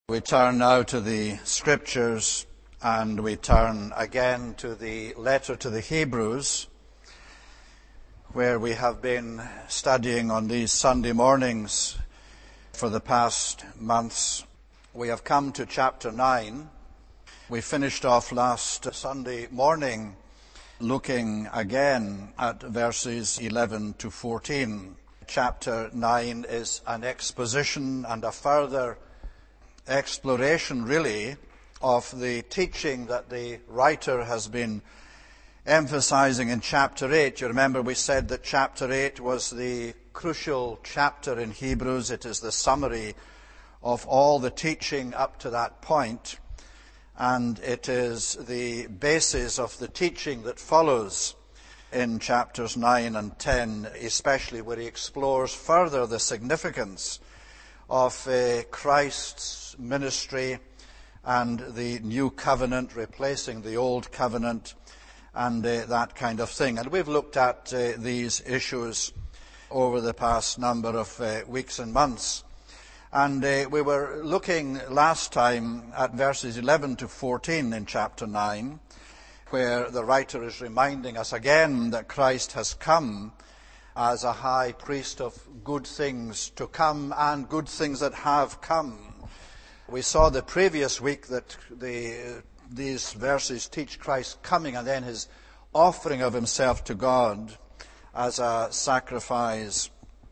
We turn now to the Scriptures, and we turn again to the letter to the Hebrews, where we have been studying on these Sunday mornings for the past months. We have come to chapter 9. We finished off last Sunday morning looking again at verses 11 to 14. Chapter 9 is an exposition and a further exploration, really, of the teaching that the writer has been emphasizing in chapter 8. You remember we said that chapter 8 was the crucial chapter in Hebrews. It is the summary of all the teaching up to that point, and it is the basis of the teaching that follows in chapters 9 and 10, especially where he explores further the significance of Christ's ministry and the new covenant replacing the old covenant and that kind of thing. And we've looked at these issues over the past number of weeks and months. And we were looking last time at verses 11 to 14 in chapter 9, where the writer is reminding us again that Christ has come as a high priest of good things to come and good things that have come. We saw the previous week that these verses teach Christ's coming and then his offering of himself to God as a sacrifice,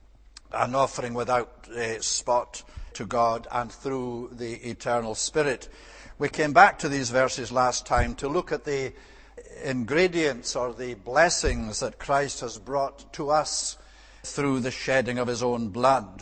an offering without spot to God and through the eternal Spirit. We came back to these verses last time to look at the ingredients or the blessings that Christ has brought to us through the shedding of his own blood.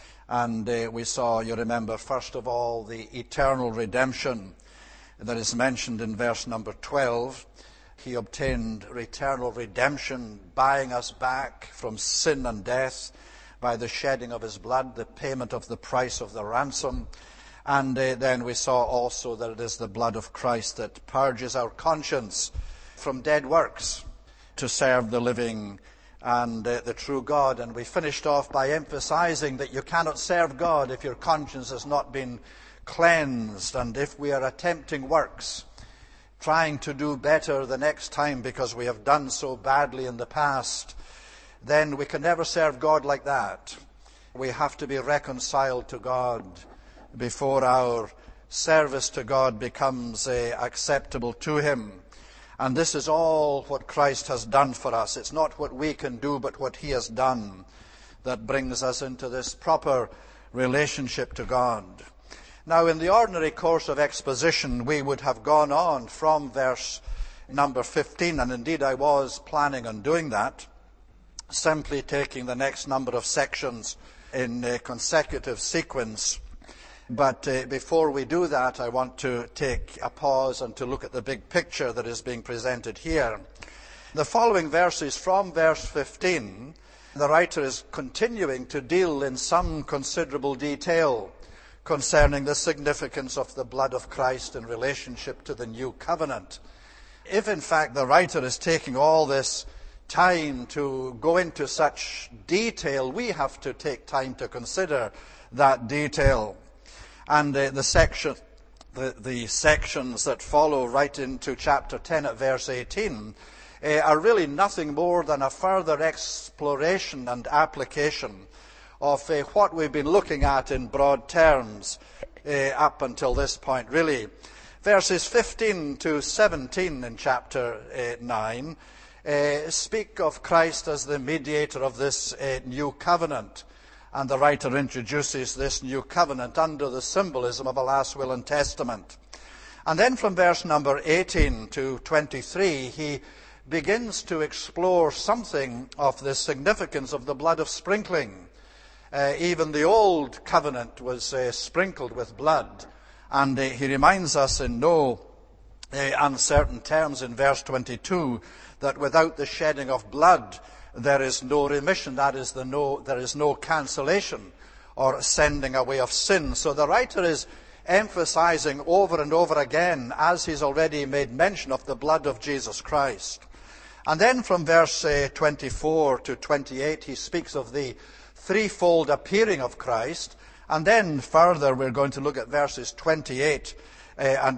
And we saw, you remember, first of all, the eternal redemption that is mentioned in verse number 12. He obtained eternal redemption, buying us back from sin and death by the shedding of his blood, the payment of the price of the ransom. And then we saw also that it is the blood of Christ that purges our conscience from dead works to serve the living and the true God. And we finished off by emphasizing that you cannot serve God if your conscience has not been cleansed, and if we are attempting works, trying to do better the next time because we have done so badly in the past, then we can never serve God like that. We have to be reconciled to God before our service to God becomes acceptable to him. And this is all what Christ has done for us. It's not what we can do, but what he has done that brings us into this proper relationship to God. Now, in the ordinary course of exposition, we would have gone on from verse number 15, and indeed I was planning on doing that, simply taking the next number of sections in a consecutive sequence. But before we do that, I want to take a pause and to look at the big picture that is being presented here. The following verses from verse 15, the writer is continuing to deal in some considerable detail concerning the significance of the blood of Christ in relationship to the new covenant. If in fact the writer is taking all this time to go into such detail, we have to take time to consider that detail. And the sections that follow right into chapter 10 at verse 18 are really nothing more than a further exploration and application of what we've been looking at in broad terms up until this point, really. Verses 15 to 17 in chapter 9 speak of Christ as the mediator of this new covenant. And the writer introduces this new covenant under the symbolism of a last will and testament. And then from verse number 18 to 23, he begins to explore something of the significance of the blood of sprinkling. Even the old covenant was sprinkled with blood. And he reminds us in no uncertain terms in verse 22 that without the shedding of blood, there is no remission, there is no cancellation or sending away of sin. So the writer is emphasizing over and over again, as he's already made mention of the blood of Jesus Christ. And then from verse 24 to 28, he speaks of the threefold appearing of Christ And then further, we're going to look at verses 28 and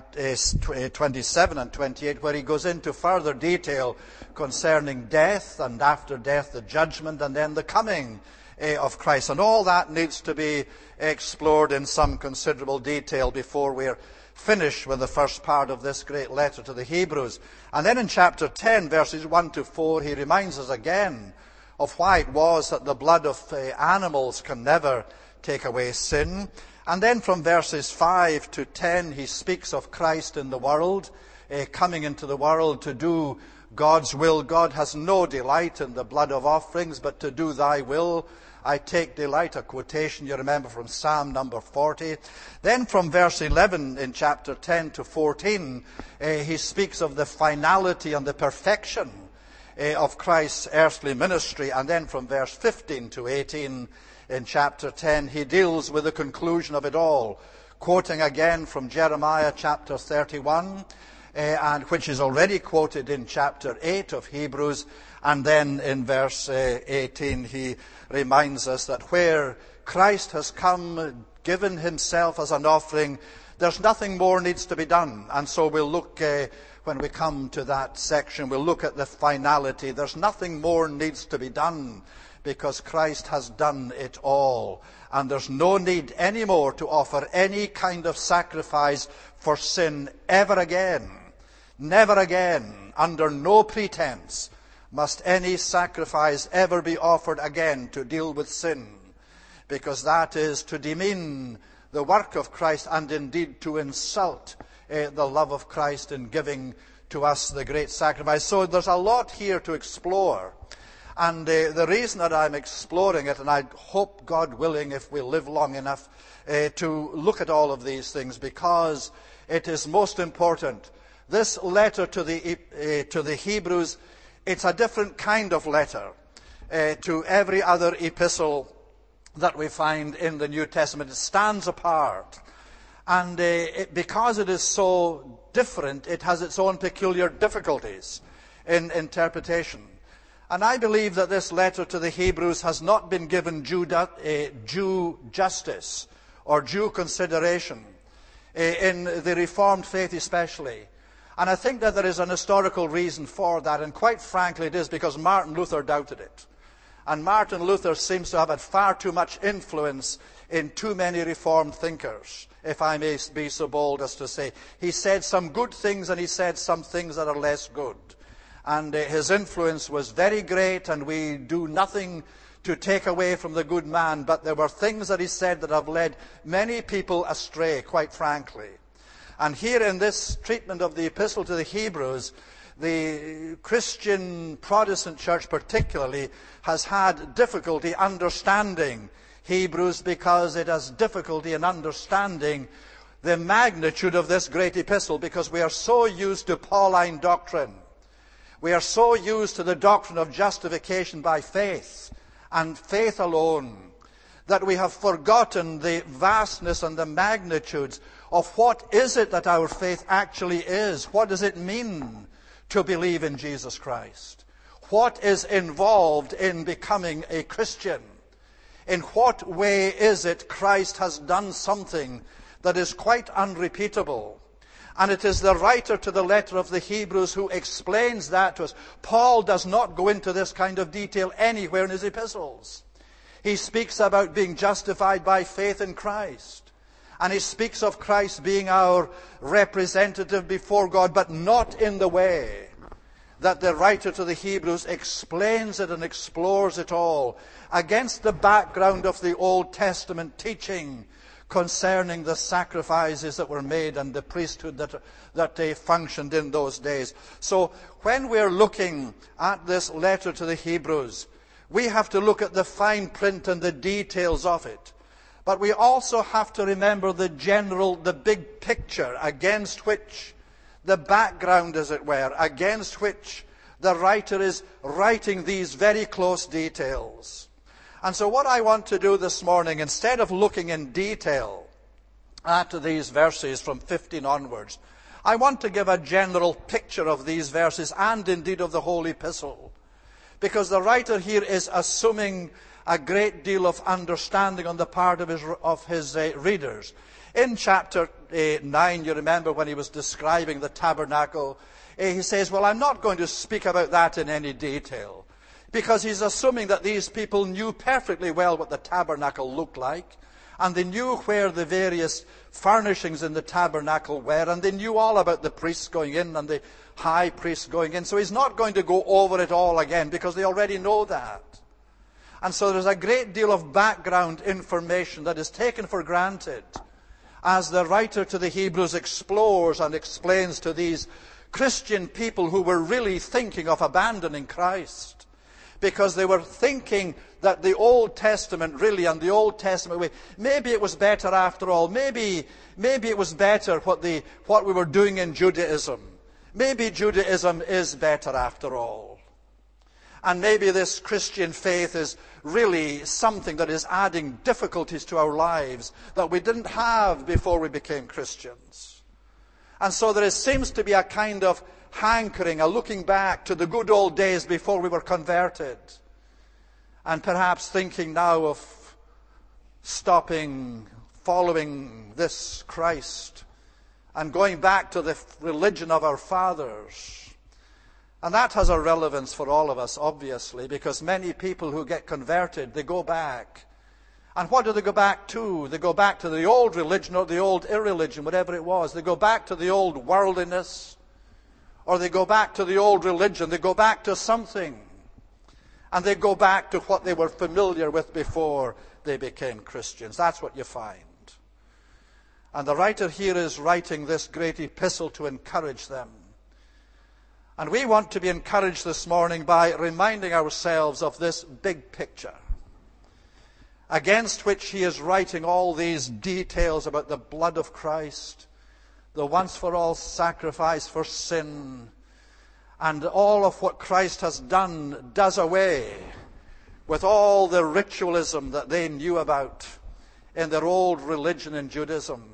27 and 28, where he goes into further detail concerning death, and after death the judgment, and then the coming of Christ. And all that needs to be explored in some considerable detail before we're finished with the first part of this great letter to the Hebrews. And then in chapter 10, verses 1 to 4, he reminds us again of why it was that the blood of animals can never take away sin. And then from verses 5 to 10, he speaks of Christ in the world, coming into the world to do God's will. God has no delight in the blood of offerings, but to do thy will I take delight, a quotation you remember from Psalm number 40. Then from verse 11 in chapter 10 to 14, he speaks of the finality and the perfection of Christ's earthly ministry. And then from verse 15 to 18 in chapter 10, he deals with the conclusion of it all, quoting again from Jeremiah chapter 31, and which is already quoted in chapter 8 of Hebrews. And then in verse 18, he reminds us that where Christ has come, given himself as an offering, there's nothing more needs to be done. And so we'll look, when we come to that section, we'll look at the finality. There's nothing more needs to be done because Christ has done it all. And there's no need anymore to offer any kind of sacrifice for sin ever again. Never again, under no pretense, must any sacrifice ever be offered again to deal with sin, because that is to demean the work of Christ and indeed to insult the love of Christ in giving to us the great sacrifice. So there's a lot here to explore. And the reason that I'm exploring it, and I hope, God willing, if we live long enough to look at all of these things, because it is most important. This letter to the Hebrews, it's a different kind of letter to every other epistle that we find in the New Testament. It stands apart. And because it is so different, it has its own peculiar difficulties in interpretation. And I believe that this letter to the Hebrews has not been given due justice or due consideration in the Reformed faith especially. And I think that there is an historical reason for that, and quite frankly it is because Martin Luther doubted it. And Martin Luther seems to have had far too much influence in too many Reformed thinkers, if I may be so bold as to say. He said some good things and he said some things that are less good. And his influence was very great, and we do nothing to take away from the good man, but there were things that he said that have led many people astray, quite frankly. And here in this treatment of the epistle to the Hebrews, the Christian Protestant church particularly has had difficulty understanding Hebrews, because it has difficulty in understanding the magnitude of this great epistle, because we are so used to Pauline doctrine. We are so used to the doctrine of justification by faith and faith alone that we have forgotten the vastness and the magnitudes of what is it that our faith actually is. What does it mean to believe in Jesus Christ? What is involved in becoming a Christian? In what way is it Christ has done something that is quite unrepeatable? And it is the writer to the letter of the Hebrews who explains that to us. Paul does not go into this kind of detail anywhere in his epistles. He speaks about being justified by faith in Christ. And he speaks of Christ being our representative before God, but not in the way that the writer to the Hebrews explains it and explores it all against the background of the Old Testament teaching concerning the sacrifices that were made and the priesthood that they functioned in those days. So when we're looking at this letter to the Hebrews, we have to look at the fine print and the details of it. But we also have to remember the big picture against which, the background as it were, against which the writer is writing these very close details. And so what I want to do this morning, instead of looking in detail at these verses from 15 onwards, I want to give a general picture of these verses and indeed of the whole epistle. Because the writer here is assuming a great deal of understanding on the part of his readers. In chapter 9, you remember when he was describing the tabernacle, he says, well, I'm not going to speak about that in any detail, because he's assuming that these people knew perfectly well what the tabernacle looked like, and they knew where the various furnishings in the tabernacle were, and they knew all about the priests going in and the high priest going in. So he's not going to go over it all again, because they already know that. And so there's a great deal of background information that is taken for granted as the writer to the Hebrews explores and explains to these Christian people who were really thinking of abandoning Christ, because they were thinking that the Old Testament really, and the Old Testament way, maybe it was better after all. Maybe it was better what we were doing in Judaism. Maybe Judaism is better after all. And maybe this Christian faith is really something that is adding difficulties to our lives that we didn't have before we became Christians. And so there seems to be a kind of hankering, a looking back to the good old days before we were converted. And perhaps thinking now of stopping following this Christ and going back to the religion of our fathers. And that has a relevance for all of us, obviously, because many people who get converted, they go back. And what do they go back to? They go back to the old religion or the old irreligion, whatever it was. They go back to the old worldliness, or they go back to the old religion. They go back to something. And they go back to what they were familiar with before they became Christians. That's what you find. And the writer here is writing this great epistle to encourage them. And we want to be encouraged this morning by reminding ourselves of this big picture, against which he is writing all these details about the blood of Christ, the once-for-all sacrifice for sin, and all of what Christ has done does away with all the ritualism that they knew about in their old religion in Judaism.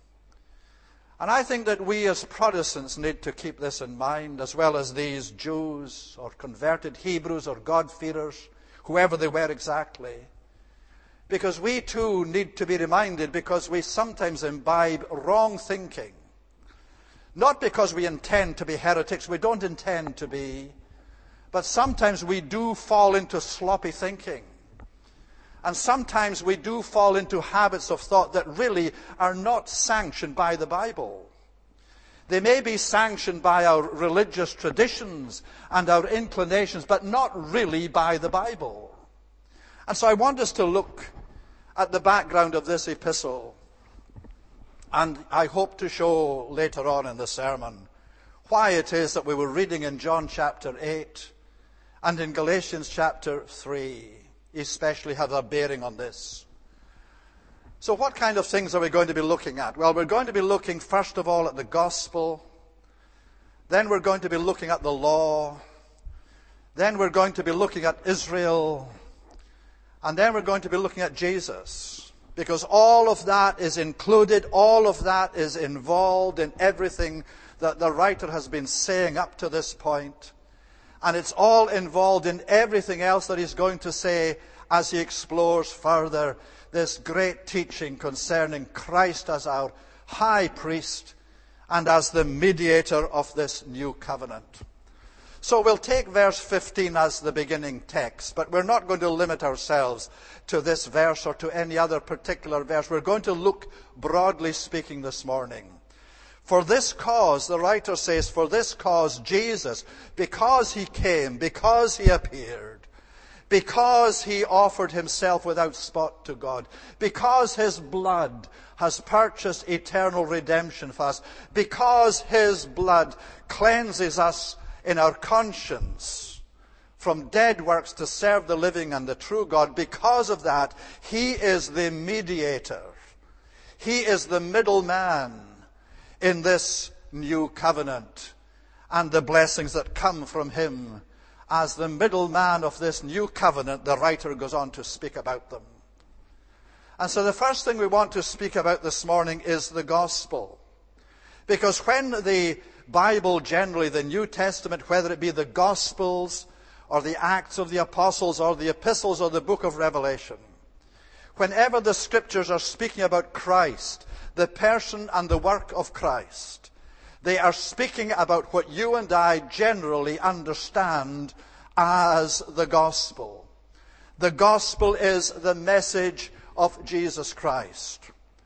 And I think that we as Protestants need to keep this in mind, as well as these Jews or converted Hebrews or God-fearers, whoever they were exactly. Because we too need to be reminded, because we sometimes imbibe wrong thinking. Not because we intend to be heretics, we don't intend to be, but sometimes we do fall into sloppy thinking. And sometimes we do fall into habits of thought that really are not sanctioned by the Bible. They may be sanctioned by our religious traditions and our inclinations, but not really by the Bible. And so I want us to look at the background of this epistle. And I hope to show later on in the sermon why it is that we were reading in John chapter 8 and in Galatians chapter 3 especially have a bearing on this. So what kind of things are we going to be looking at? Well, we're going to be looking first of all at the gospel. Then we're going to be looking at the law. Then we're going to be looking at Israel. And then we're going to be looking at Jesus. Because all of that is included, all of that is involved in everything that the writer has been saying up to this point. And it's all involved in everything else that he's going to say as he explores further this great teaching concerning Christ as our high priest and as the mediator of this new covenant. So we'll take verse 15 as the beginning text, but we're not going to limit ourselves to this verse or to any other particular verse. We're going to look broadly speaking this morning. For this cause, the writer says, for this cause Jesus, because he came, because he appeared, because he offered himself without spot to God, because his blood has purchased eternal redemption for us, because his blood cleanses us in our conscience from dead works to serve the living and the true God, because of that, he is the mediator. He is the middleman in this new covenant and the blessings that come from him. As the middleman of this new covenant, the writer goes on to speak about them. And so the first thing we want to speak about this morning is the gospel. Because when the Bible generally, the New Testament, whether it be the Gospels or the Acts of the Apostles, or the epistles, or the book of Revelation, whenever the Scriptures are speaking about Christ, the person and the work of Christ, they are speaking about what you and I generally understand as the gospel. The gospel is the message of Jesus Christ.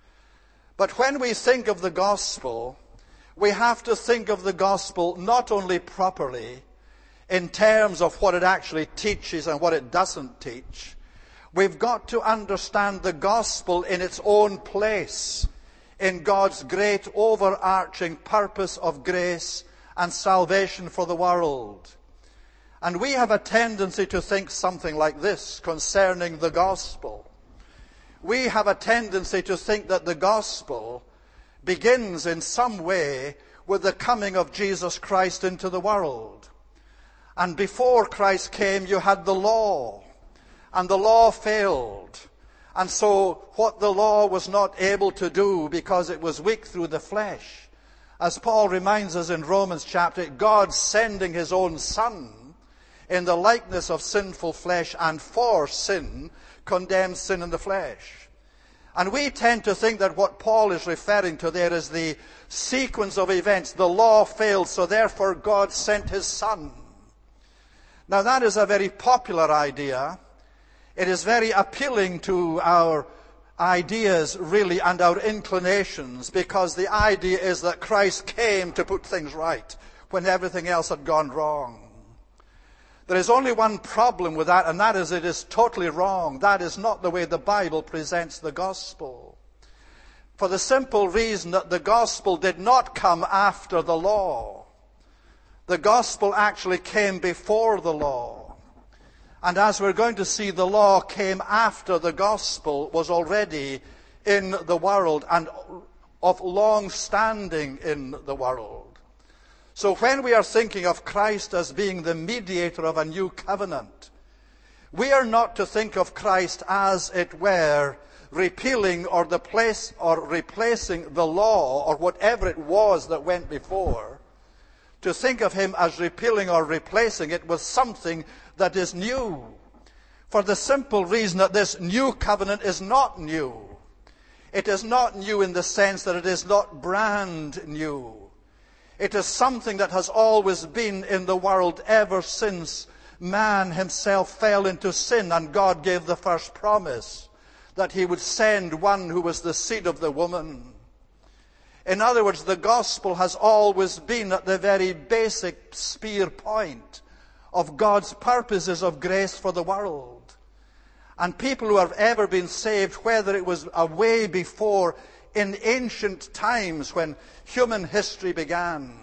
But when we think of the gospel, we have to think of the gospel not only properly in terms of what it actually teaches and what it doesn't teach. We've got to understand the gospel in its own place in God's great overarching purpose of grace and salvation for the world. And we have a tendency to think something like this concerning the gospel. We have a tendency to think that the gospel begins in some way with the coming of Jesus Christ into the world. And before Christ came, you had the law, and the law failed. And so what the law was not able to do because it was weak through the flesh, as Paul reminds us in Romans chapter 8, God sending his own Son in the likeness of sinful flesh, and for sin condemns sin in the flesh. And we tend to think that what Paul is referring to there is the sequence of events. The law failed, so therefore God sent his Son. Now that is a very popular idea. It is very appealing to our ideas, really, and our inclinations, because the idea is that Christ came to put things right when everything else had gone wrong. There is only one problem with that, and that is it is totally wrong. That is not the way the Bible presents the gospel. For the simple reason that the gospel did not come after the law. The gospel actually came before the law. And as we're going to see, the law came after the gospel was already in the world and of long standing in the world. So when we are thinking of Christ as being the mediator of a new covenant, we are not to think of Christ as it were repealing or replacing the law or whatever it was that went before, to think of him as repealing or replacing it with something that is new. For the simple reason that this new covenant is not new. It is not new in the sense that it is not brand new. It is something that has always been in the world ever since man himself fell into sin and God gave the first promise that he would send one who was the seed of the woman. In other words, the gospel has always been at the very basic spear point of God's purposes of grace for the world. And people who have ever been saved, whether it was way before in ancient times when human history began,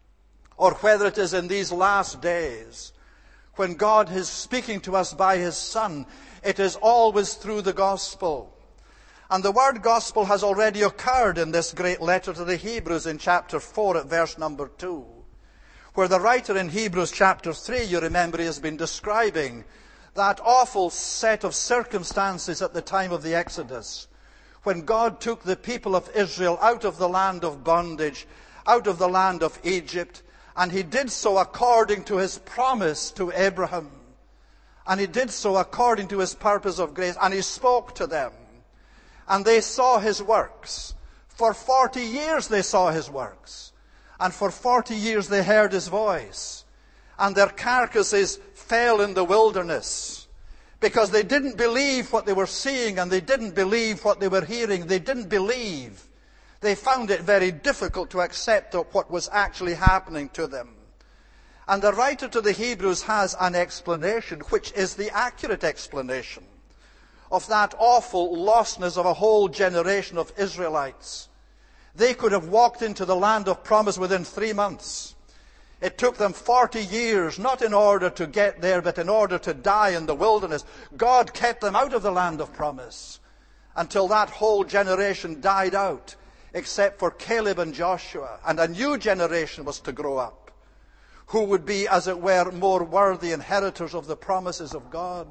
or whether it is in these last days when God is speaking to us by his Son, it is always through the gospel. And the word gospel has already occurred in this great letter to the Hebrews in chapter 4 at verse number 2, where the writer in Hebrews chapter 3, you remember, he has been describing that awful set of circumstances at the time of the Exodus, when God took the people of Israel out of the land of bondage, out of the land of Egypt, and he did so according to his promise to Abraham. And he did so according to his purpose of grace, and he spoke to them. And they saw his works. For 40 years they saw his works. And for 40 years they heard his voice. And their carcasses fell in the wilderness. Because they didn't believe what they were seeing, and they didn't believe what they were hearing. They didn't believe. They found it very difficult to accept what was actually happening to them. And the writer to the Hebrews has an explanation, which is the accurate explanation of that awful lostness of a whole generation of Israelites. They could have walked into the land of promise within 3 months. It took them 40 years, not in order to get there, but in order to die in the wilderness. God kept them out of the land of promise until that whole generation died out, except for Caleb and Joshua. And a new generation was to grow up, who would be, as it were, more worthy inheritors of the promises of God.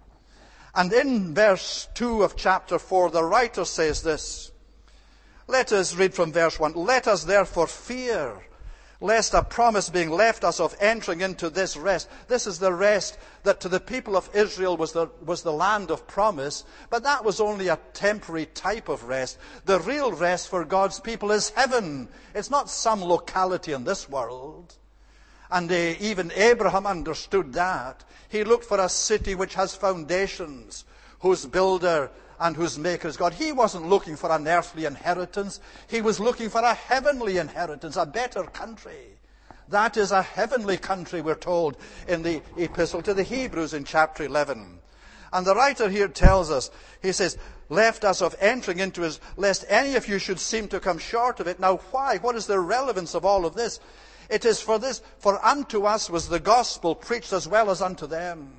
And in verse 2 of chapter 4, the writer says this. Let us read from verse 1. Let us therefore fear, lest a promise being left us of entering into this rest. This is the rest that to the people of Israel was the land of promise, but that was only a temporary type of rest. The real rest for God's people is heaven. It's not some locality in this world. And even Abraham understood that. He looked for a city which has foundations, whose builder and whose maker is God. He wasn't looking for an earthly inheritance. He was looking for a heavenly inheritance, a better country. That is a heavenly country, we're told in the epistle to the Hebrews in chapter 11. And the writer here tells us, he says, left us of entering into his, lest any of you should seem to come short of it. Now why? What is the relevance of all of this? It is for this, for unto us was the gospel preached as well as unto them.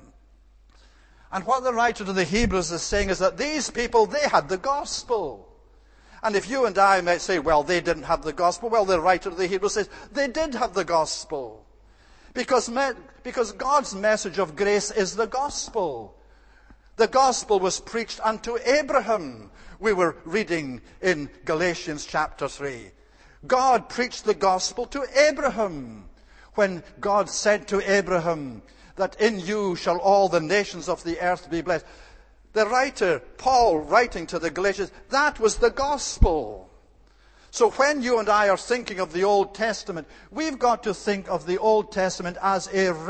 And what the writer to the Hebrews is saying is that these people, they had the gospel. And if you and I might say, well, they didn't have the gospel, well, the writer to the Hebrews says, they did have the gospel. Because God's message of grace is the gospel. The gospel was preached unto Abraham. We were reading in Galatians chapter 3. God preached the gospel to Abraham. When God said to Abraham, that in you shall all the nations of the earth be blessed. The writer, Paul, writing to the Galatians, that was the gospel. So when you and I are thinking of the Old Testament, we've got to think of the Old Testament as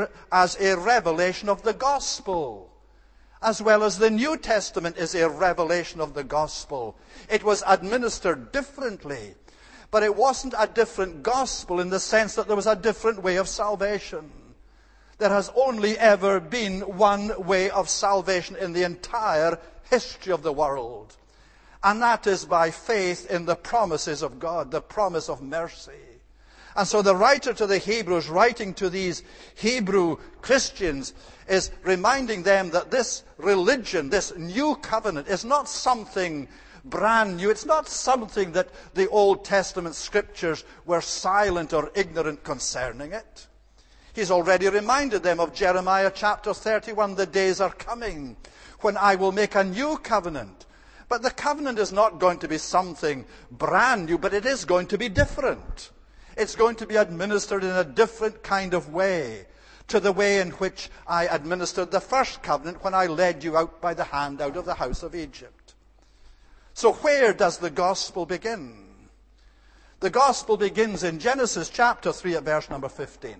a revelation of the gospel, as well as the New Testament is a revelation of the gospel. It was administered differently, but it wasn't a different gospel in the sense that there was a different way of salvation. There has only ever been one way of salvation in the entire history of the world. And that is by faith in the promises of God, the promise of mercy. And so the writer to the Hebrews, writing to these Hebrew Christians, is reminding them that this religion, this new covenant, is not something brand new. It's not something that the Old Testament scriptures were silent or ignorant concerning it. He's already reminded them of Jeremiah chapter 31, the days are coming when I will make a new covenant. But the covenant is not going to be something brand new, but it is going to be different. It's going to be administered in a different kind of way to the way in which I administered the first covenant when I led you out by the hand out of the house of Egypt. So where does the gospel begin? The gospel begins in Genesis chapter 3 at verse number 15.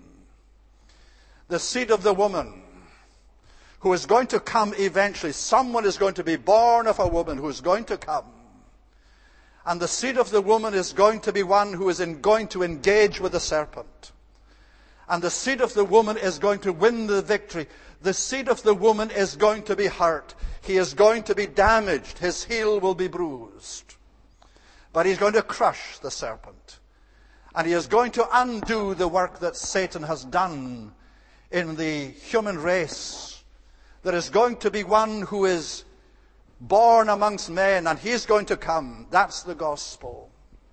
The seed of the woman who is going to come eventually. Someone is going to be born of a woman who is going to come. And the seed of the woman is going to be one who is going to engage with the serpent. And the seed of the woman is going to win the victory. The seed of the woman is going to be hurt. He is going to be damaged. His heel will be bruised. But he's going to crush the serpent. And he is going to undo the work that Satan has done in the human race. There is going to be one who is born amongst men, and he's going to come. That's the gospel.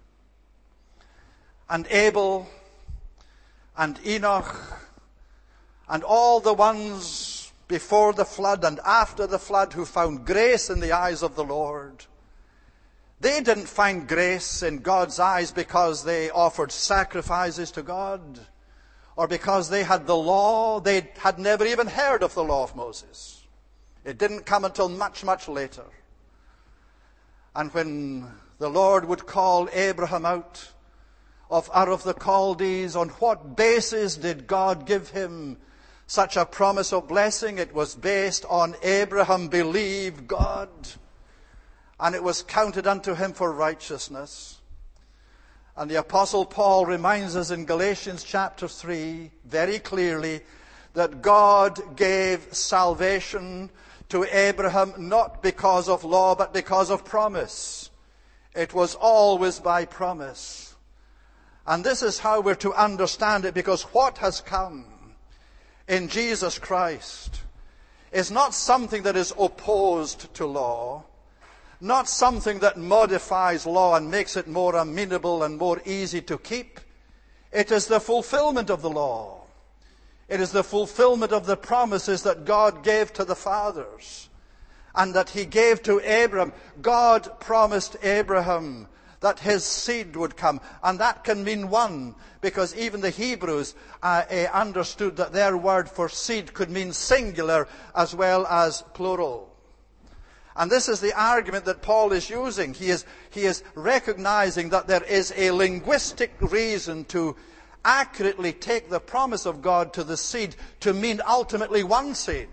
And Abel and Enoch and all the ones before the flood and after the flood who found grace in the eyes of the Lord, they didn't find grace in God's eyes because they offered sacrifices to God, or because they had the law. They had never even heard of the law of Moses. It didn't come until much, much later. And when the Lord would call Abraham out of Ur of the Chaldees, on what basis did God give him such a promise of blessing? It was based on Abraham believed God, and it was counted unto him for righteousness. And the Apostle Paul reminds us in Galatians chapter 3 very clearly that God gave salvation to Abraham not because of law but because of promise. It was always by promise. And this is how we're to understand it, because what has come in Jesus Christ is not something that is opposed to law, not something that modifies law and makes it more amenable and more easy to keep. It is the fulfillment of the law. It is the fulfillment of the promises that God gave to the fathers and that he gave to Abraham. God promised Abraham that his seed would come. And that can mean one, because even the Hebrews understood that their word for seed could mean singular as well as plural. And this is the argument that Paul is using. He is recognizing that there is a linguistic reason to accurately take the promise of God to the seed to mean ultimately one seed.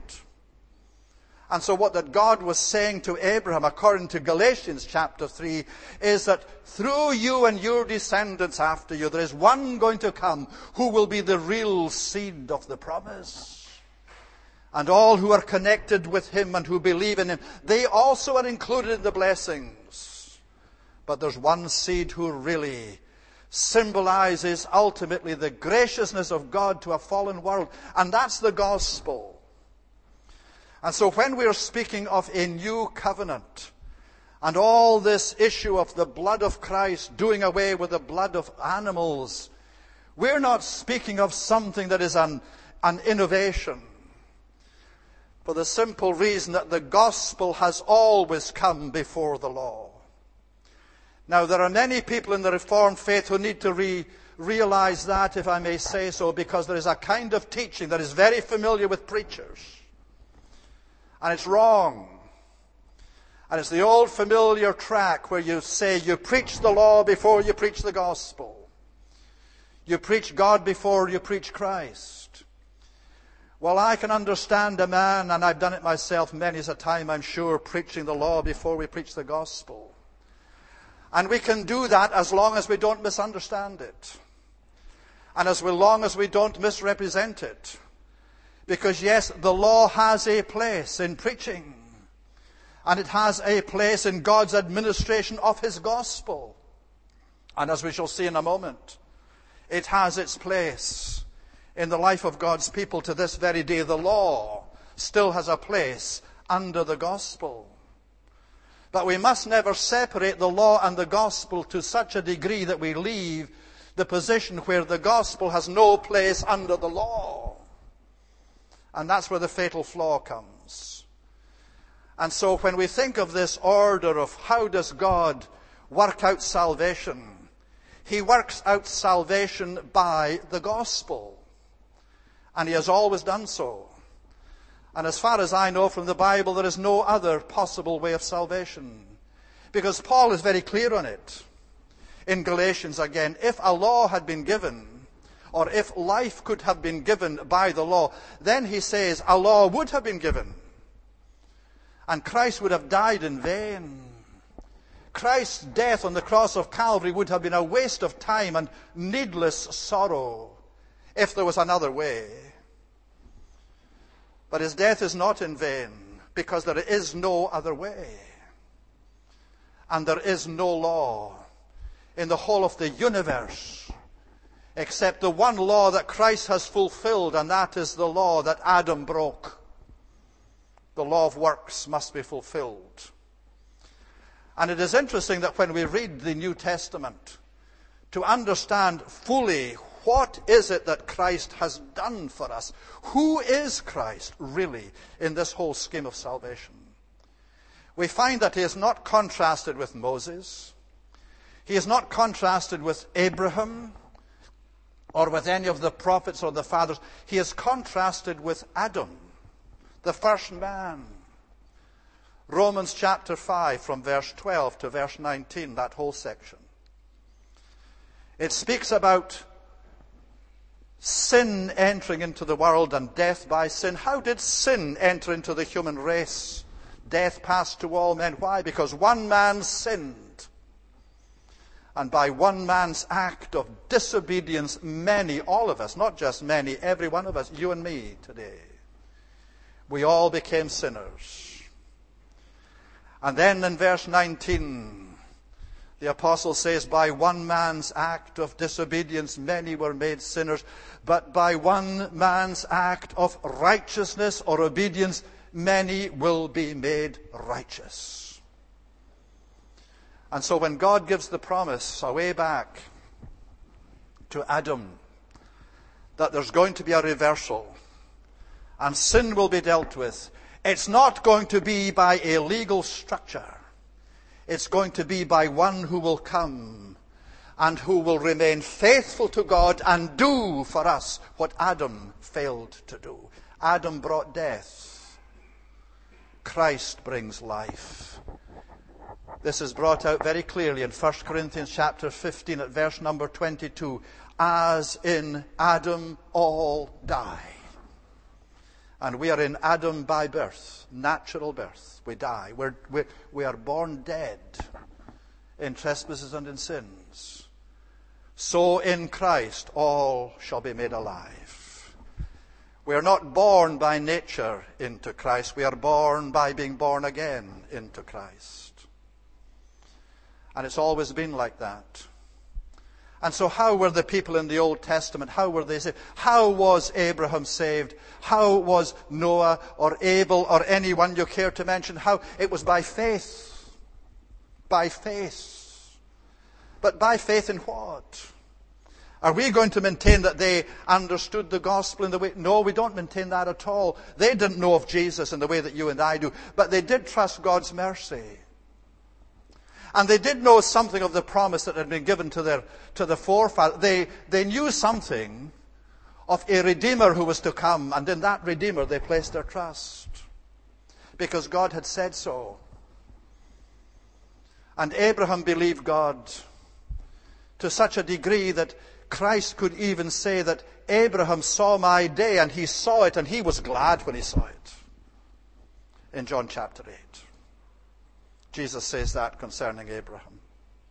And so what that God was saying to Abraham, according to Galatians chapter 3, is that through you and your descendants after you, there is one going to come who will be the real seed of the promise. And all who are connected with him and who believe in him, they also are included in the blessings. But there's one seed who really symbolizes ultimately the graciousness of God to a fallen world, and that's the gospel. And so when we are speaking of a new covenant, and all this issue of the blood of Christ doing away with the blood of animals, we're not speaking of something that is an innovation. For the simple reason that the gospel has always come before the law. Now, there are many people in the Reformed faith who need to realize that, if I may say so, because there is a kind of teaching that is very familiar with preachers. And it's wrong. And it's the old familiar track where you say you preach the law before you preach the gospel. You preach God before you preach Christ. Well, I can understand a man, and I've done it myself many a time, I'm sure, preaching the law before we preach the gospel. And we can do that as long as we don't misunderstand it. And as long as we don't misrepresent it. Because yes, the law has a place in preaching. And it has a place in God's administration of his gospel. And as we shall see in a moment, it has its place in the life of God's people to this very day. The law still has a place under the gospel. But we must never separate the law and the gospel to such a degree that we leave the position where the gospel has no place under the law. And that's where the fatal flaw comes. And so when we think of this order of how does God work out salvation, he works out salvation by the gospel. And he has always done so. And as far as I know from the Bible, there is no other possible way of salvation. Because Paul is very clear on it. In Galatians again, if a law had been given, or if life could have been given by the law, then he says a law would have been given. And Christ would have died in vain. Christ's death on the cross of Calvary would have been a waste of time and needless sorrow if there was another way. But his death is not in vain, because there is no other way. And there is no law in the whole of the universe except the one law that Christ has fulfilled, and that is the law that Adam broke. The law of works must be fulfilled. And it is interesting that when we read the New Testament, to understand fully what is it that Christ has done for us? Who is Christ really in this whole scheme of salvation? We find that he is not contrasted with Moses. He is not contrasted with Abraham or with any of the prophets or the fathers. He is contrasted with Adam, the first man. Romans chapter 5 from verse 12 to verse 19, that whole section. It speaks about sin entering into the world and death by sin. How did sin enter into the human race? Death passed to all men. Why? Because one man sinned. And by one man's act of disobedience, many, all of us, not just many, every one of us, you and me today, we all became sinners. And then in verse 19, the apostle says, by one man's act of disobedience, many were made sinners. But by one man's act of righteousness or obedience, many will be made righteous. And so when God gives the promise away back to Adam that there's going to be a reversal and sin will be dealt with, it's not going to be by a legal structure. It's going to be by one who will come and who will remain faithful to God and do for us what Adam failed to do. Adam brought death. Christ brings life. This is brought out very clearly in 1 Corinthians chapter 15 at verse number 22. As in Adam all die. And we are in Adam by birth, natural birth. We die. We are born dead in trespasses and in sins. So in Christ all shall be made alive. We are not born by nature into Christ. We are born by being born again into Christ. And it's always been like that. And so how were the people in the Old Testament? How were they saved? How was Abraham saved? How was Noah or Abel or anyone you care to mention? How? It was by faith. By faith. But by faith in what? Are we going to maintain that they understood the gospel in the way? No, we don't maintain that at all. They didn't know of Jesus in the way that you and I do. But they did trust God's mercy. And they did know something of the promise that had been given to the forefathers. They knew something of a Redeemer who was to come. And in that Redeemer they placed their trust. Because God had said so. And Abraham believed God to such a degree that Christ could even say that Abraham saw my day, and he saw it, and he was glad when he saw it. In John chapter 8. Jesus says that concerning Abraham.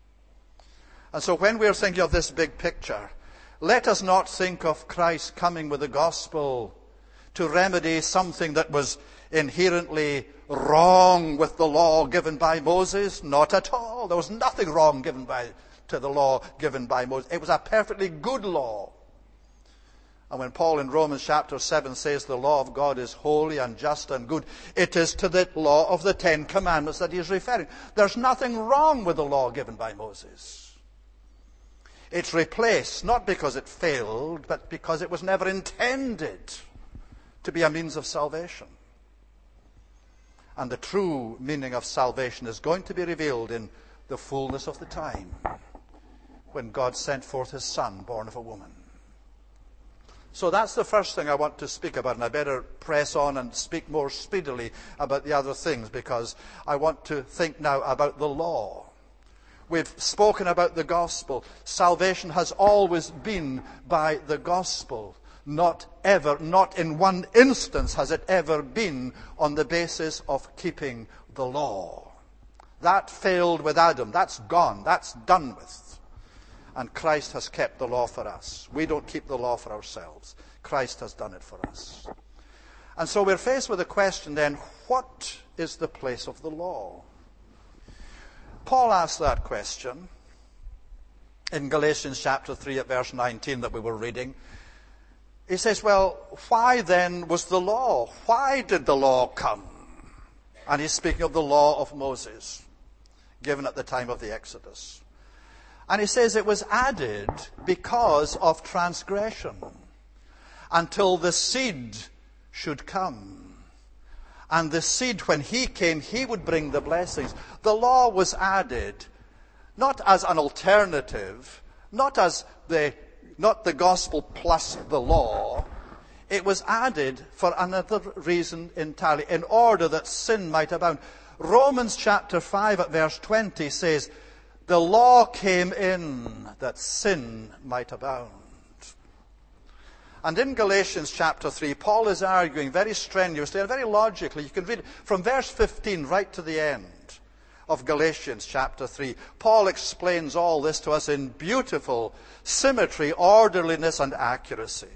And so when we're thinking of this big picture, let us not think of Christ coming with the gospel to remedy something that was inherently wrong with the law given by Moses. Not at all. There was nothing wrong to the law given by Moses. It was a perfectly good law. And when Paul in Romans chapter 7 says the law of God is holy and just and good, it is to the law of the 10 Commandments that he is referring. There's nothing wrong with the law given by Moses. It's replaced, not because it failed, but because it was never intended to be a means of salvation. And the true meaning of salvation is going to be revealed in the fullness of the time, when God sent forth his Son, born of a woman. So that's the first thing I want to speak about, and I better press on and speak more speedily about the other things, because I want to think now about the law. We've spoken about the gospel. Salvation has always been by the gospel. Not in one instance has it ever been on the basis of keeping the law. That failed with Adam. That's gone. That's done with. And Christ has kept the law for us. We don't keep the law for ourselves. Christ has done it for us. And so we're faced with the question then, what is the place of the law? Paul asked that question in Galatians chapter 3 at verse 19 that we were reading. He says, well, why then was the law? Why did the law come? And he's speaking of the law of Moses, given at the time of the Exodus. And he says it was added because of transgression, until the seed should come. And the seed, when he came, he would bring the blessings. The law was added, not as an alternative, not the gospel plus the law. It was added for another reason entirely, in order that sin might abound. Romans chapter 5 at verse 20 says, the law came in that sin might abound. And in Galatians chapter 3, Paul is arguing very strenuously and very logically. You can read it from verse 15 right to the end of Galatians chapter 3. Paul explains all this to us in beautiful symmetry, orderliness, and accuracy.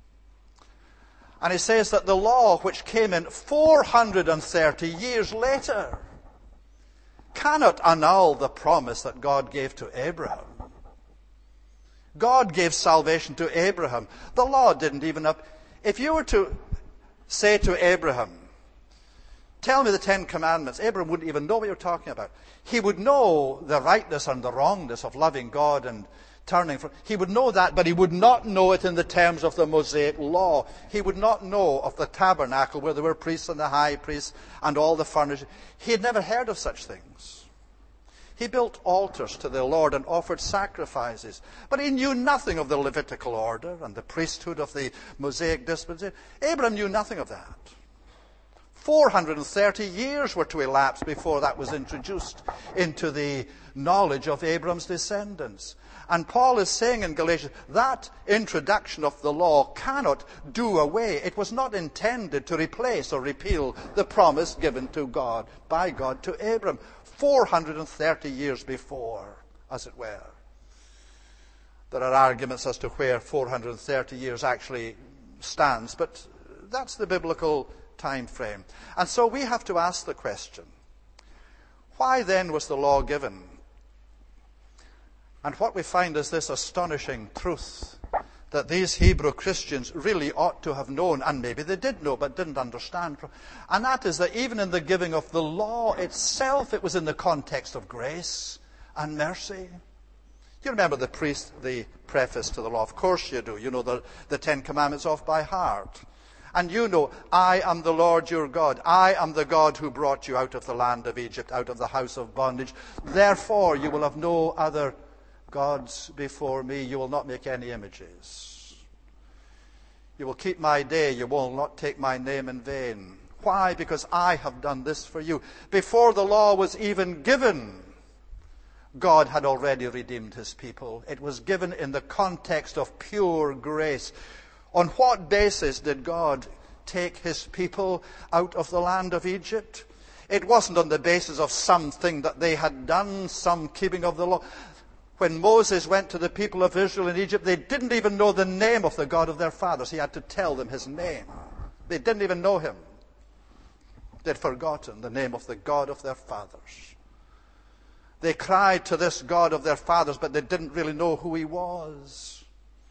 And he says that the law, which came in 430 years later, cannot annul the promise that God gave to Abraham. God gave salvation to Abraham. The law didn't even if you were to say to Abraham, tell me the 10 Commandments, Abraham wouldn't even know what you're talking about. He would know the rightness and the wrongness of loving God and turning from. He would know that, but he would not know it in the terms of the Mosaic law. He would not know of the tabernacle where there were priests and the high priests and all the furniture. He had never heard of such things. He built altars to the Lord and offered sacrifices. But he knew nothing of the Levitical order and the priesthood of the Mosaic dispensation. Abraham knew nothing of that. 430 years were to elapse before that was introduced into the knowledge of Abraham's descendants. And Paul is saying in Galatians, that introduction of the law cannot do away. It was not intended to replace or repeal the promise given to God, by God to Abraham, 430 years before, as it were. There are arguments as to where 430 years actually stands, but that's the biblical time frame. And so we have to ask the question, why then was the law given? And what we find is this astonishing truth, that these Hebrew Christians really ought to have known, and maybe they did know but didn't understand. And that is that even in the giving of the law itself, it was in the context of grace and mercy. You remember the preface to the law? Of course you do. You know the Ten Commandments off by heart. And you know, I am the Lord your God. I am the God who brought you out of the land of Egypt, out of the house of bondage. Therefore you will have no other gods before me. You will not make any images. You will keep my day. You will not take my name in vain. Why? Because I have done this for you. Before the law was even given, God had already redeemed his people. It was given in the context of pure grace. On what basis did God take his people out of the land of Egypt? It wasn't on the basis of something that they had done, some keeping of the law. When Moses went to the people of Israel in Egypt, they didn't even know the name of the God of their fathers. He had to tell them his name. They didn't even know him. They'd forgotten the name of the God of their fathers. They cried to this God of their fathers, but they didn't really know who he was.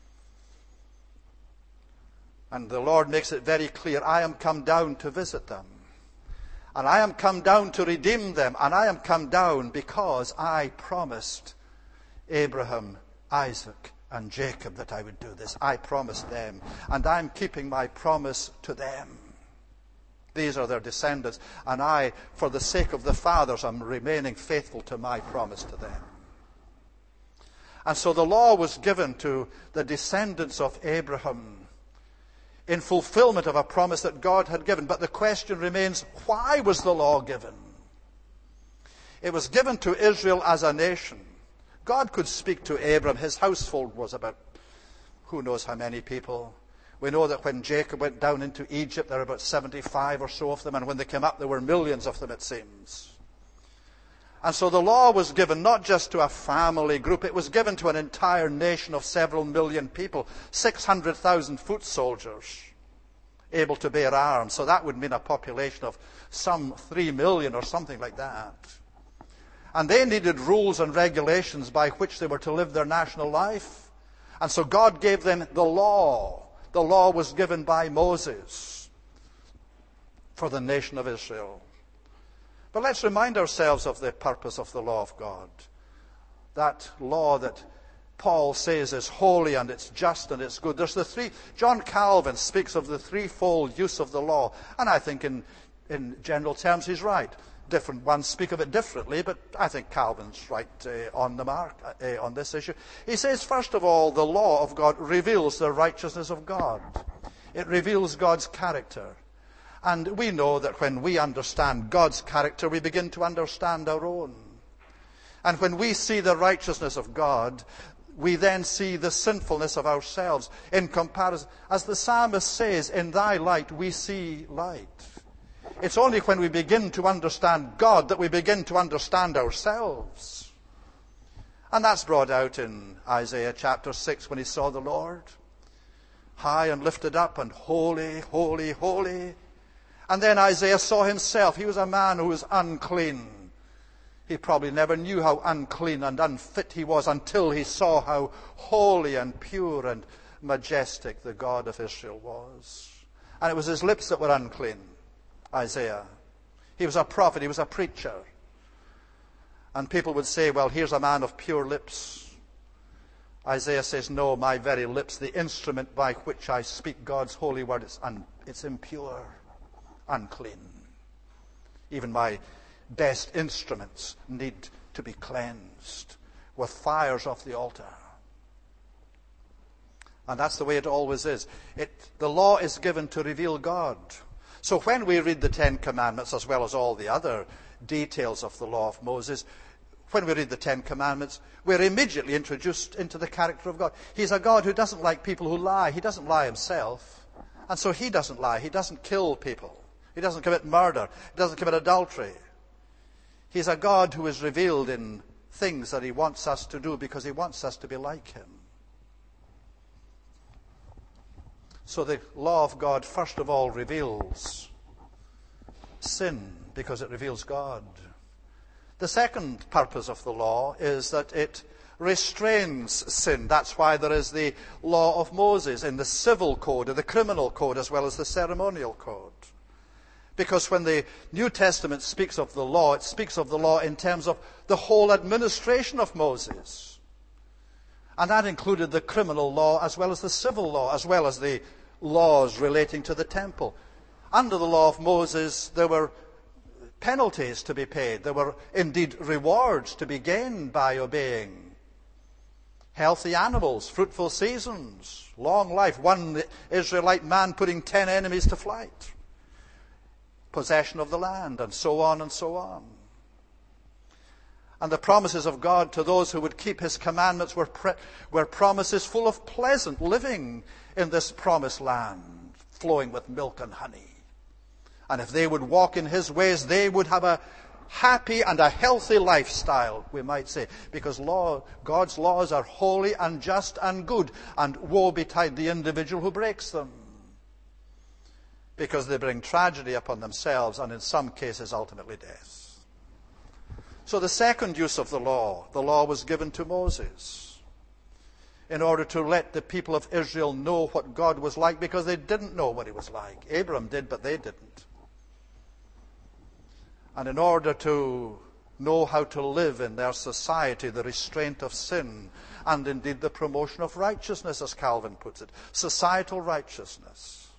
And the Lord makes it very clear, I am come down to visit them. And I am come down to redeem them. And I am come down because I promised Abraham, Isaac, and Jacob that I would do this. I promised them, and I'm keeping my promise to them. These are their descendants, and I, for the sake of the fathers, am remaining faithful to my promise to them. And so the law was given to the descendants of Abraham in fulfillment of a promise that God had given. But the question remains, why was the law given? It was given to Israel as a nation. God could speak to Abram. His household was about who knows how many people. We know that when Jacob went down into Egypt, there were about 75 or so of them. And when they came up, there were millions of them, it seems. And so the law was given not just to a family group. It was given to an entire nation of several million people. 600,000 foot soldiers able to bear arms. So that would mean a population of some 3 million or something like that. And they needed rules and regulations by which they were to live their national life. And so God gave them the law. The law was given by Moses for the nation of Israel. But let's remind ourselves of the purpose of the law of God. That law that Paul says is holy and it's just and it's good. John Calvin speaks of the threefold use of the law. And I think in general terms he's right. Different ones speak of it differently, but I think Calvin's right on the mark on this issue. He says, first of all, the law of God reveals the righteousness of God. It reveals God's character. And we know that when we understand God's character, we begin to understand our own. And when we see the righteousness of God, we then see the sinfulness of ourselves in comparison. As the psalmist says, in thy light we see light. It's only when we begin to understand God that we begin to understand ourselves. And that's brought out in Isaiah chapter 6 when he saw the Lord. High and lifted up and holy, holy, holy. And then Isaiah saw himself. He was a man who was unclean. He probably never knew how unclean and unfit he was until he saw how holy and pure and majestic the God of Israel was. And it was his lips that were unclean. Isaiah. He was a prophet. He was a preacher. And people would say, well, here's a man of pure lips. Isaiah says, no, my very lips, the instrument by which I speak God's holy word, it's impure, unclean. Even my best instruments need to be cleansed with fires of the altar. And that's the way it always is. The law is given to reveal God. So when we read the Ten Commandments, as well as all the other details of the law of Moses, when we read the Ten Commandments, we're immediately introduced into the character of God. He's a God who doesn't like people who lie. He doesn't lie himself. And so he doesn't lie. He doesn't kill people. He doesn't commit murder. He doesn't commit adultery. He's a God who is revealed in things that he wants us to do because he wants us to be like him. So the law of God, first of all, reveals sin because it reveals God. The second purpose of the law is that it restrains sin. That's why there is the law of Moses in the civil code, or the criminal code, as well as the ceremonial code. Because when the New Testament speaks of the law, it speaks of the law in terms of the whole administration of Moses. And that included the criminal law as well as the civil law, as well as the laws relating to the temple. Under the law of Moses, there were penalties to be paid. There were indeed rewards to be gained by obeying. Healthy animals, fruitful seasons, long life, one Israelite man putting 10 enemies to flight, possession of the land, and so on and so on. And the promises of God to those who would keep his commandments were promises full of pleasant living in this promised land, flowing with milk and honey. And if they would walk in his ways, they would have a happy and a healthy lifestyle, we might say. Because God's laws are holy and just and good. And woe betide the individual who breaks them. Because they bring tragedy upon themselves and in some cases ultimately death. So the second use of the law was given to Moses in order to let the people of Israel know what God was like, because they didn't know what he was like. Abram did, but they didn't. And in order to know how to live in their society, the restraint of sin, and indeed the promotion of righteousness, as Calvin puts it, societal righteousness.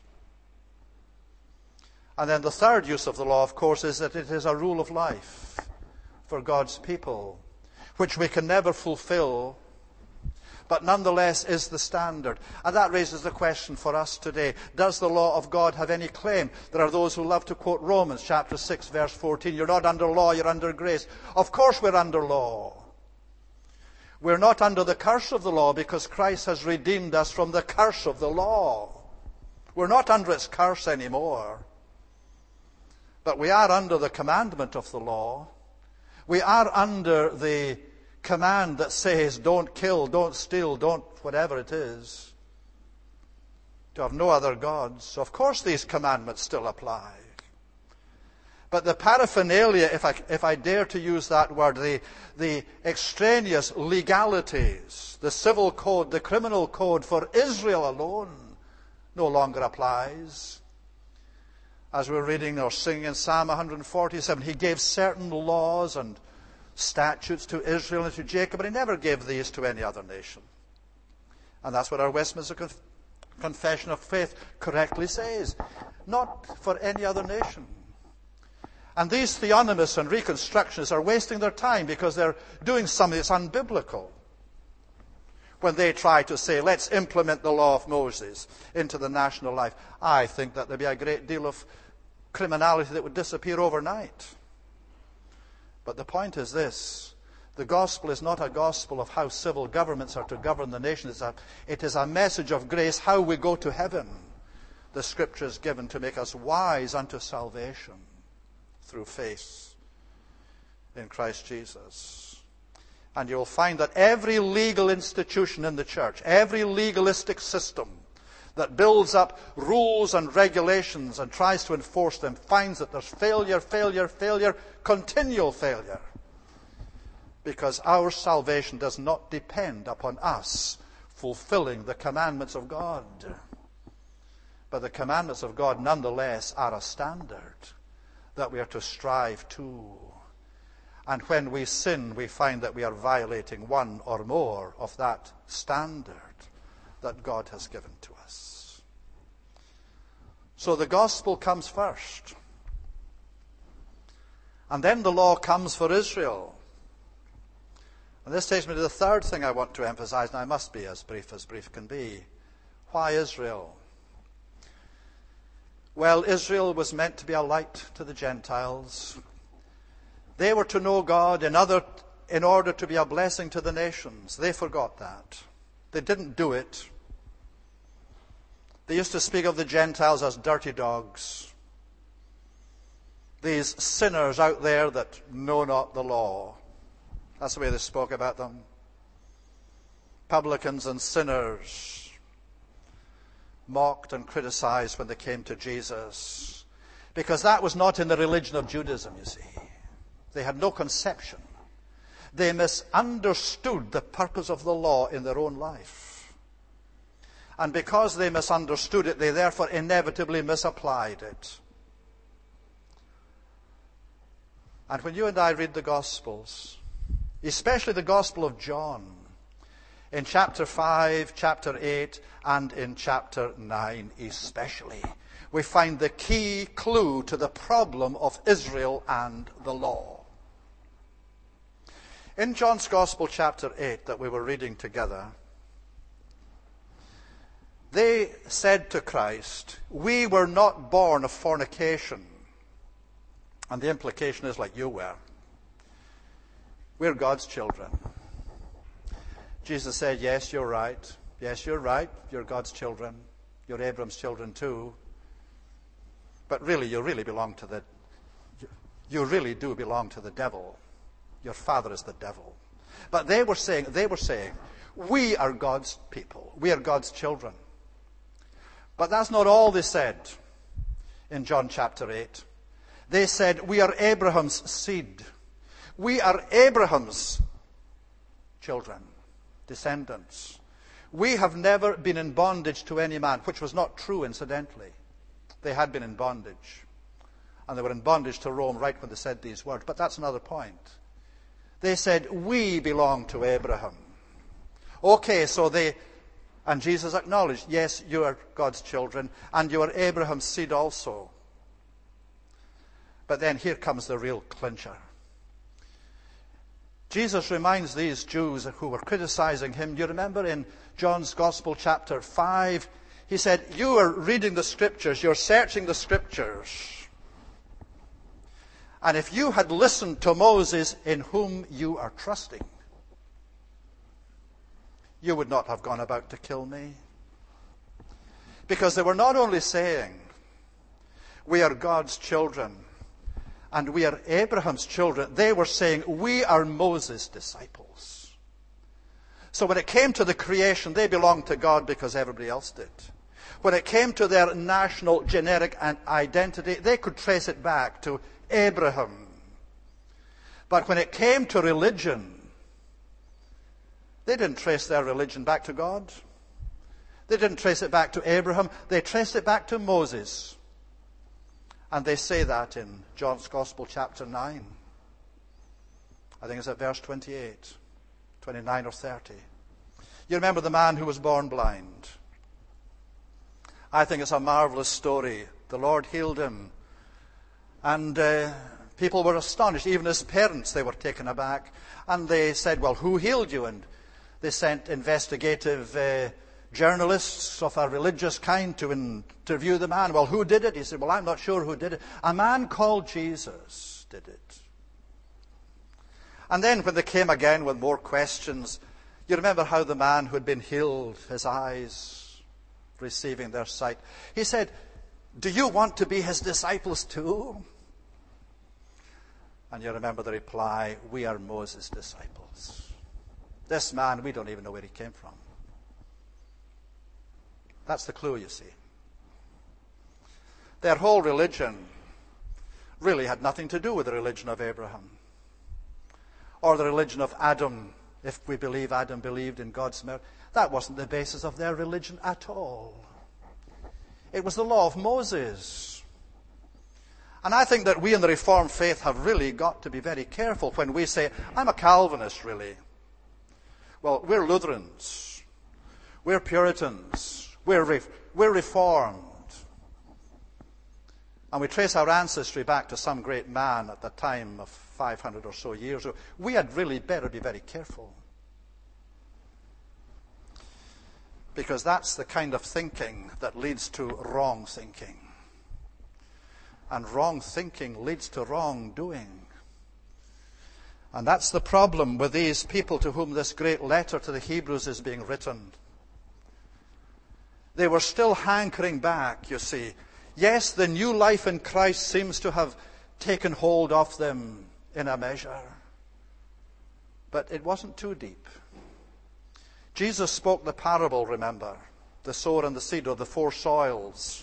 And then the third use of the law, of course, is that it is a rule of life for God's people, which we can never fulfill, but nonetheless is the standard. And that raises the question for us today. Does the law of God have any claim? There are those who love to quote Romans chapter 6, verse 14. You're not under law, you're under grace. Of course we're under law. We're not under the curse of the law because Christ has redeemed us from the curse of the law. We're not under its curse anymore. But we are under the commandment of the law. We are under the command that says, don't kill, don't steal, don't whatever it is, to have no other gods. Of course these commandments still apply. But the paraphernalia, if I dare to use that word, the extraneous legalities, the civil code, the criminal code for Israel alone, no longer applies. As we're reading or singing in Psalm 147, he gave certain laws and statutes to Israel and to Jacob, but he never gave these to any other nation. And that's what our Westminster Confession of Faith correctly says. Not for any other nation. And these theonomists and reconstructionists are wasting their time because they're doing something that's unbiblical. When they try to say, let's implement the law of Moses into the national life, I think that there'd be a great deal of criminality that would disappear overnight. But the point is this: the gospel is not a gospel of how civil governments are to govern the nation. It is a message of grace, how we go to heaven. The Scripture is given to make us wise unto salvation through faith in Christ Jesus. And you'll find that every legal institution in the church, every legalistic system that builds up rules and regulations and tries to enforce them, finds that there's failure, continual failure. Because our salvation does not depend upon us fulfilling the commandments of God. But the commandments of God nonetheless are a standard that we are to strive to. And when we sin, we find that we are violating one or more of that standard that God has given to us. So the gospel comes first. And then the law comes for Israel. And this takes me to the third thing I want to emphasize, and I must be as brief can be. Why Israel? Well, Israel was meant to be a light to the Gentiles. They were to know God in order to be a blessing to the nations. They forgot that. They didn't do it. They used to speak of the Gentiles as dirty dogs. These sinners out there that know not the law. That's the way they spoke about them. Publicans and sinners, mocked and criticized when they came to Jesus. Because that was not in the religion of Judaism, you see. They had no conception. They misunderstood the purpose of the law in their own life. And because they misunderstood it, they therefore inevitably misapplied it. And when you and I read the Gospels, especially the Gospel of John, in chapter 5, chapter 8, and in chapter 9 especially, we find the key clue to the problem of Israel and the law. In John's Gospel, chapter 8, that we were reading together, they said to Christ, "We were not born of fornication." And the implication is like you were. We're God's children. Jesus said, "Yes, you're right. Yes, you're right. You're God's children. You're Abraham's children too. But really, you really do belong to the devil. Your father is the devil." But they were saying, we are God's people. We are God's children. But that's not all they said in John chapter 8. They said, "We are Abraham's seed. We are Abraham's children, descendants. We have never been in bondage to any man," which was not true, incidentally. They had been in bondage. And they were in bondage to Rome right when they said these words. But that's another point. They said, "We belong to Abraham." Okay, and Jesus acknowledged, yes, you are God's children, and you are Abraham's seed also. But then here comes the real clincher. Jesus reminds these Jews who were criticizing him, you remember in John's Gospel, chapter 5, he said, "You are reading the Scriptures, you're searching the Scriptures. And if you had listened to Moses, in whom you are trusting, you would not have gone about to kill me." Because they were not only saying, "We are God's children, and we are Abraham's children," they were saying, "We are Moses' disciples." So when it came to the creation, they belonged to God because everybody else did. When it came to their national genetic identity, they could trace it back to Abraham. But when it came to religion, they didn't trace their religion back to God. They didn't trace it back to Abraham. They traced it back to Moses. And they say that in John's Gospel, chapter 9. I think it's at verse 28, 29 or 30. You remember the man who was born blind. I think it's a marvelous story. The Lord healed him. And people were astonished. Even his parents, they were taken aback. And they said, "Well, who healed you?" And they sent investigative journalists of a religious kind to interview the man. "Well, who did it?" He said, "Well, I'm not sure who did it. A man called Jesus did it." And then when they came again with more questions, you remember how the man who had been healed, his eyes receiving their sight, he said, "Do you want to be his disciples too?" And you remember the reply, "We are Moses' disciples." This man, we don't even know where he came from. That's the clue, you see. Their whole religion really had nothing to do with the religion of Abraham or the religion of Adam, if we believe Adam believed in God's merit. That wasn't the basis of their religion at all. It was the law of Moses. And I think that we in the Reformed faith have really got to be very careful when we say, "I'm a Calvinist, really." Well, we're Lutherans. We're Puritans. We're Reformed. And we trace our ancestry back to some great man at the time of 500 or so years ago. We had really better be very careful. Because that's the kind of thinking that leads to wrong thinking. And wrong thinking leads to wrong doing. And that's the problem with these people to whom this great letter to the Hebrews is being written. They were still hankering back, you see. Yes, the new life in Christ seems to have taken hold of them in a measure. But it wasn't too deep. Jesus spoke the parable, remember, the sower and the seed, or the four soils.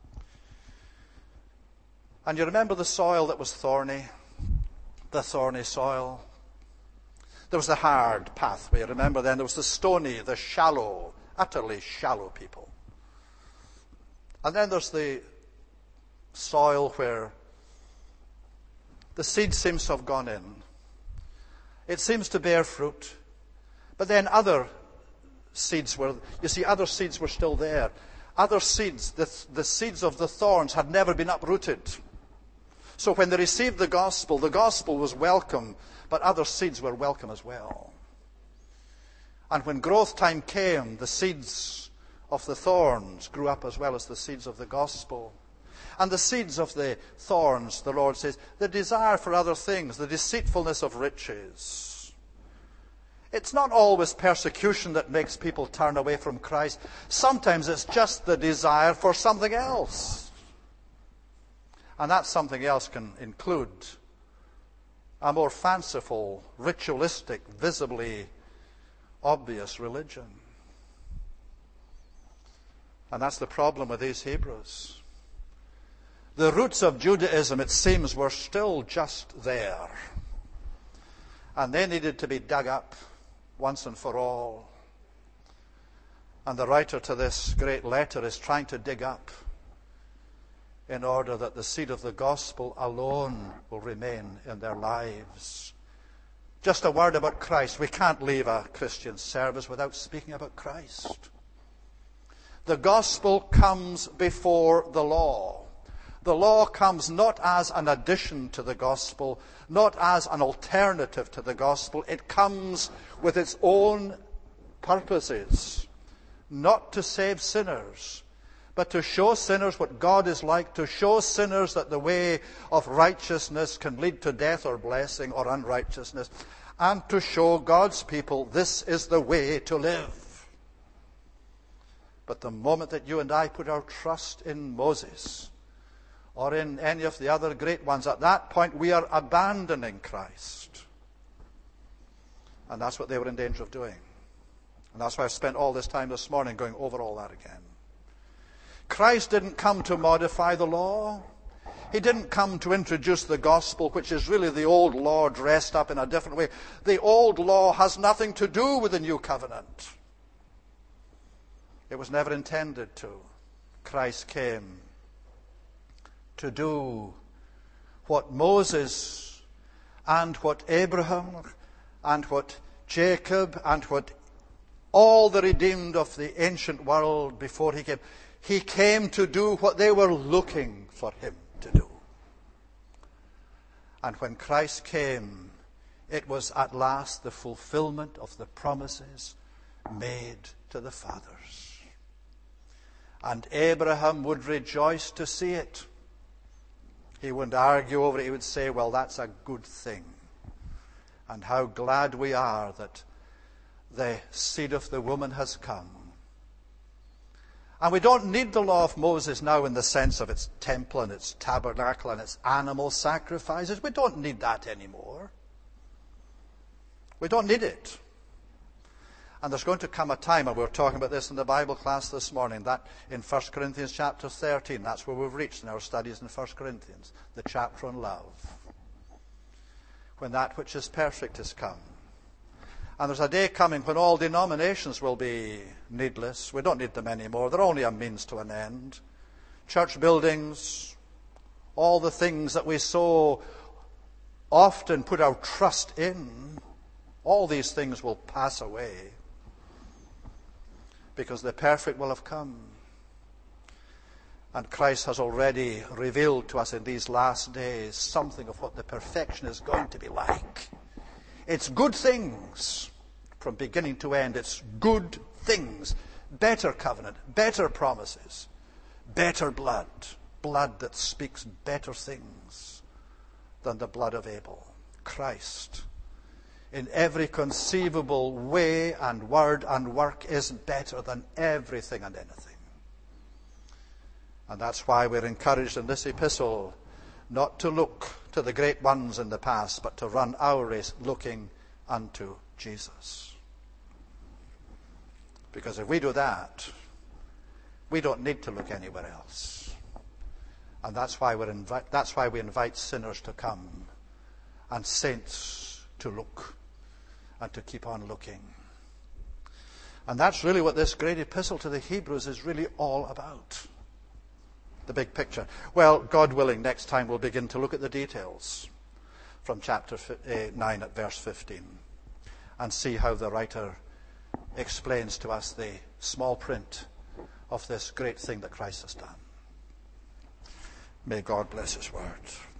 And you remember the soil that was thorny, the thorny soil. There was the hard pathway, remember then. There was the stony, the shallow, utterly shallow people. And then there's the soil where the seed seems to have gone in. It seems to bear fruit. But then other seeds were still there. Other seeds, the seeds of the thorns had never been uprooted. So when they received the gospel was welcome, but other seeds were welcome as well. And when growth time came, the seeds of the thorns grew up as well as the seeds of the gospel. And the seeds of the thorns, the Lord says, the desire for other things, the deceitfulness of riches. It's not always persecution that makes people turn away from Christ. Sometimes it's just the desire for something else. And that something else can include a more fanciful, ritualistic, visibly obvious religion. And that's the problem with these Hebrews. The roots of Judaism, it seems, were still just there. And they needed to be dug up once and for all. And the writer to this great letter is trying to dig up in order that the seed of the gospel alone will remain in their lives. Just a word about Christ. We can't leave a Christian service without speaking about Christ. The gospel comes before the law. The law comes not as an addition to the gospel, not as an alternative to the gospel. It comes with its own purposes, not to save sinners, but to show sinners what God is like, to show sinners that the way of righteousness can lead to death or blessing or unrighteousness, and to show God's people this is the way to live. But the moment that you and I put our trust in Moses, or in any of the other great ones, at that point we are abandoning Christ. And that's what they were in danger of doing. And that's why I've spent all this time this morning going over all that again. Christ didn't come to modify the law. He didn't come to introduce the gospel, which is really the old law dressed up in a different way. The old law has nothing to do with the new covenant. It was never intended to. Christ came to do what Moses and what Abraham and what Jacob and what all the redeemed of the ancient world before he came. He came to do what they were looking for him to do. And when Christ came, it was at last the fulfillment of the promises made to the fathers. And Abraham would rejoice to see it. He wouldn't argue over it. He would say, well, that's a good thing. And how glad we are that the seed of the woman has come. And we don't need the law of Moses now in the sense of its temple and its tabernacle and its animal sacrifices. We don't need that anymore. We don't need it. And there's going to come a time, and we were talking about this in the Bible class this morning, that in 1 Corinthians chapter 13, that's where we've reached in our studies in 1 Corinthians, the chapter on love. When that which is perfect is come. And there's a day coming when all denominations will be needless. We don't need them anymore. They're only a means to an end. Church buildings, all the things that we so often put our trust in, all these things will pass away because the perfect will have come. And Christ has already revealed to us in these last days something of what the perfection is going to be like. It's good things from beginning to end. It's good things. better covenant, better promises, better blood, blood that speaks better things than the blood of Abel. Christ, in every conceivable way and word and work, is better than everything and anything. And that's why we're encouraged in this epistle not to look to the great ones in the past, but to run our race looking unto Jesus. Because if we do that, we don't need to look anywhere else. And that's why we invite sinners to come and saints to look and to keep on looking. And that's really what this great epistle to the Hebrews is really all about. The big picture. Well, God willing, next time we'll begin to look at the details from chapter 9 at verse 15 and see how the writer explains to us the small print of this great thing that Christ has done. May God bless his word.